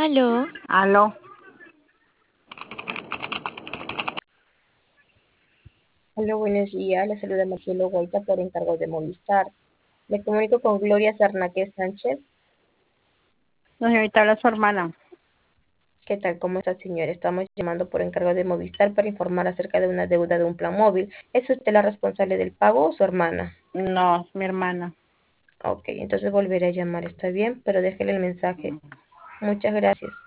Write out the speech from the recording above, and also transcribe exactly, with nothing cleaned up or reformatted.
Aló, Aló, Hola, buenos días. Le saluda Marcelo Goita por encargo de Movistar. Me comunico con Gloria Sarnaque Sánchez. no, señorita, habla su hermana. ¿Qué tal? ¿Cómo está, señor? Estamos llamando por encargo de Movistar para informar acerca de una deuda de un plan móvil. ¿Es usted la responsable del pago o su hermana? No, es mi hermana. Ok, entonces volveré a llamar, está bien, pero déjele el mensaje. Muchas gracias.